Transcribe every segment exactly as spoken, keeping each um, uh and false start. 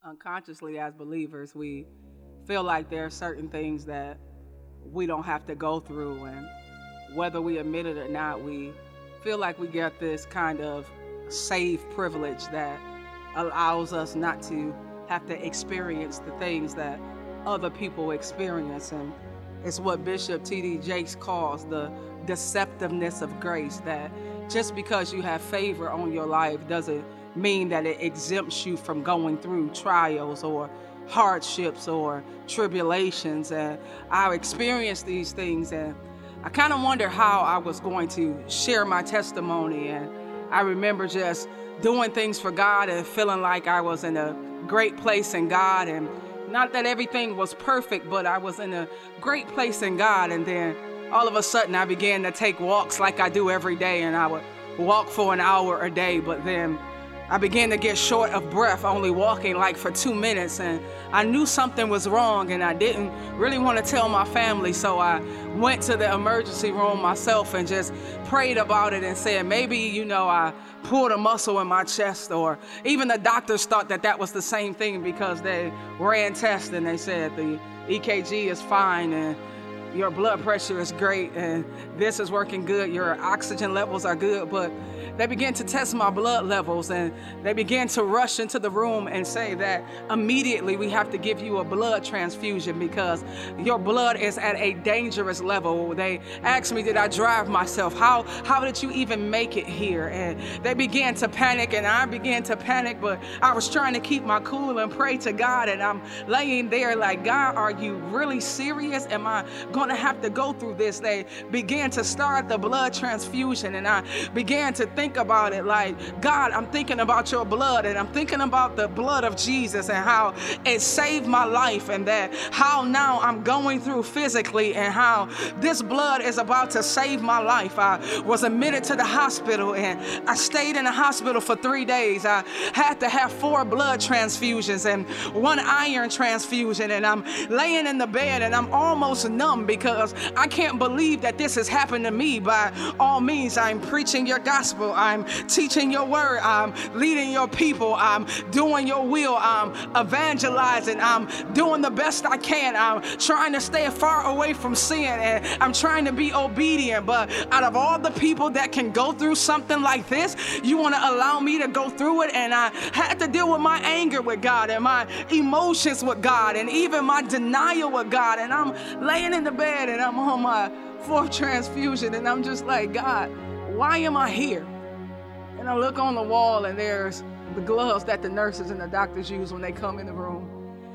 Unconsciously, as believers, we feel like there are certain things that we don't have to go through, and whether we admit it or not, we feel like we get this kind of saved privilege that allows us not to have to experience the things that other people experience. And it's what Bishop T D Jakes calls the deceptiveness of grace, that just because you have favor on your life doesn't mean that it exempts you from going through trials or hardships or tribulations. And I experienced these things, and I kind of wonder how I was going to share my testimony. And I remember just doing things for God and feeling like I was in a great place in God, and not that everything was perfect, but I was in a great place in God. And then all of a sudden I began to take walks like I do every day, and I would walk for an hour a day, but then I began to get short of breath, only walking like for two minutes, and I knew something was wrong, and I didn't really want to tell my family, so I went to the emergency room myself and just prayed about it and said, maybe, you know, I pulled a muscle in my chest, or even the doctors thought that that was the same thing because they ran tests and they said the E K G is fine and your blood pressure is great and this is working good, your oxygen levels are good. But they began to test my blood levels, and they began to rush into the room and say that immediately we have to give you a blood transfusion because your blood is at a dangerous level. They asked me, did I drive myself? How how did you even make it here? And they began to panic, and I began to panic, but I was trying to keep my cool and pray to God. And I'm laying there like, God, are you really serious? Am I going to have to go through this? They began to start the blood transfusion, and I began to think about it like, God, I'm thinking about your blood, and I'm thinking about the blood of Jesus and how it saved my life, and that how now I'm going through physically and how this blood is about to save my life. I was admitted to the hospital, and I stayed in the hospital for three days. I had to have four blood transfusions and one iron transfusion, and I'm laying in the bed and I'm almost numb because I can't believe that this has happened to me. By all means, I'm preaching your gospel, I'm teaching your word, I'm leading your people, I'm doing your will, I'm evangelizing, I'm doing the best I can, I'm trying to stay far away from sin, and I'm trying to be obedient. But out of all the people that can go through something like this, you want to allow me to go through it? And I had to deal with my anger with God and my emotions with God and even my denial with God. And I'm laying in the bed and I'm on my fourth transfusion, and I'm just like, God, why am I here? And I look on the wall, and there's the gloves that the nurses and the doctors use when they come in the room.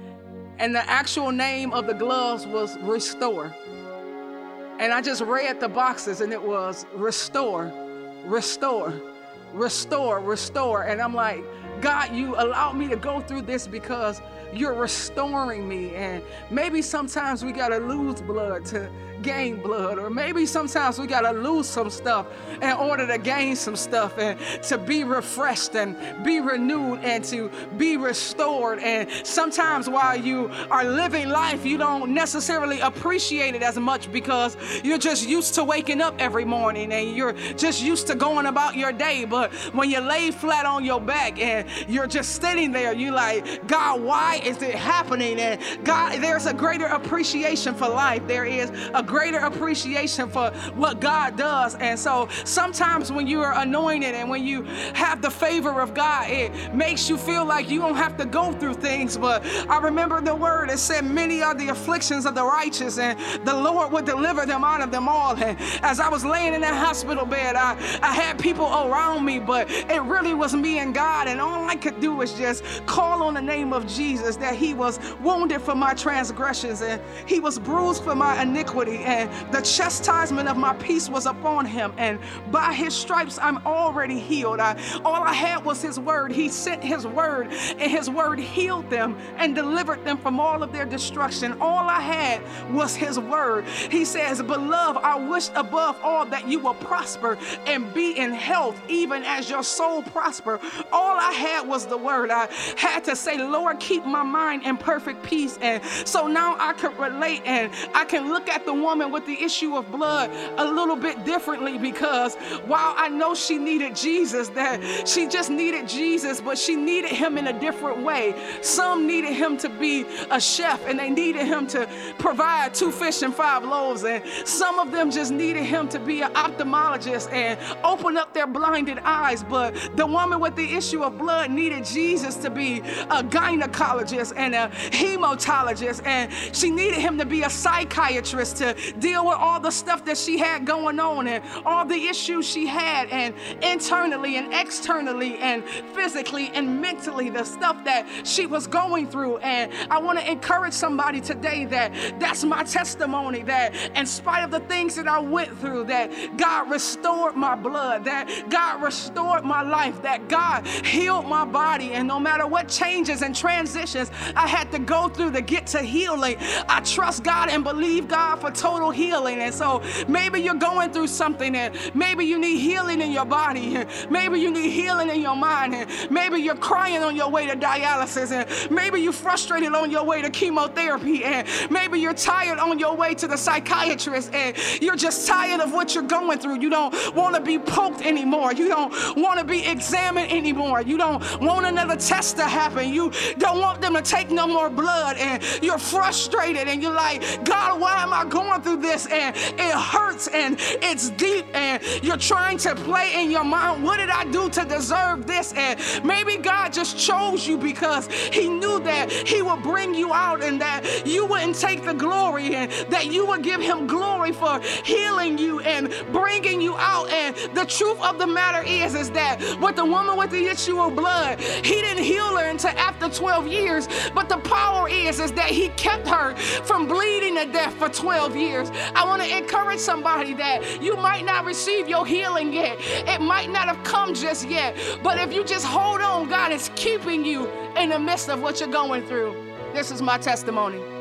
And the actual name of the gloves was Restore. And I just read the boxes, and it was Restore, Restore, Restore, Restore. And I'm like, God, you allowed me to go through this because you're restoring me. And maybe sometimes we gotta lose blood to gain blood, or maybe sometimes we gotta lose some stuff in order to gain some stuff, and to be refreshed and be renewed and to be restored. And sometimes while you are living life, you don't necessarily appreciate it as much because you're just used to waking up every morning and you're just used to going about your day. But when you lay flat on your back and you're just sitting there, you like, God, why is it happening? And God, there's a greater appreciation for life. There is a greater appreciation for what God does. And so sometimes when you are anointed and when you have the favor of God, it makes you feel like you don't have to go through things. But I remember the word, it said, many are the afflictions of the righteous, and the Lord would deliver them out of them all. And as I was laying in that hospital bed, I, I had people around me, but it really was me and God. And all I could do was just call on the name of Jesus, that he was wounded for my transgressions and he was bruised for my iniquity, and the chastisement of my peace was upon him, and by his stripes I'm already healed. I, all I had was his word. He sent his word, and his word healed them and delivered them from all of their destruction. All I had was his word. He says, beloved, I wish above all that you will prosper and be in health, even as your soul prosper. All I had was the word. I had to say, Lord, keep my mind in perfect peace. And so now I could relate, and I can look at the one woman with the issue of blood a little bit differently, because while I know she needed Jesus, that she just needed Jesus, but she needed him in a different way. Some needed him to be a chef, and they needed him to provide two fish and five loaves, and some of them just needed him to be an ophthalmologist and open up their blinded eyes. But the woman with the issue of blood needed Jesus to be a gynecologist and a hematologist, and she needed him to be a psychiatrist to deal with all the stuff that she had going on and all the issues she had, and internally and externally and physically and mentally, the stuff that she was going through. And I want to encourage somebody today that that's my testimony, that in spite of the things that I went through, that God restored my blood, that God restored my life, that God healed my body. And no matter what changes and transitions I had to go through to get to healing, I trust God and believe God for total healing. And so maybe you're going through something, and maybe you need healing in your body, and maybe you need healing in your mind, and maybe you're crying on your way to dialysis, and maybe you're frustrated on your way to chemotherapy, and maybe you're tired on your way to the psychiatrist, and you're just tired of what you're going through. You don't want to be poked anymore. You don't want to be examined anymore. You don't want another test to happen. You don't want them to take no more blood, and you're frustrated, and you're like, God, why am I going through this? And it hurts, and it's deep, and you're trying to play in your mind, what did I do to deserve this? And maybe God just chose you because he knew that he would bring you out, and that you wouldn't take the glory, and that you would give him glory for healing you and bringing you out. And the truth of the matter is, is that with the woman with the issue of blood, he didn't heal her until after twelve years. But the power is, is that he kept her from bleeding to death for twelve years. I want to encourage somebody that you might not receive your healing yet. It might not have come just yet. But if you just hold on, God is keeping you in the midst of what you're going through. This is my testimony.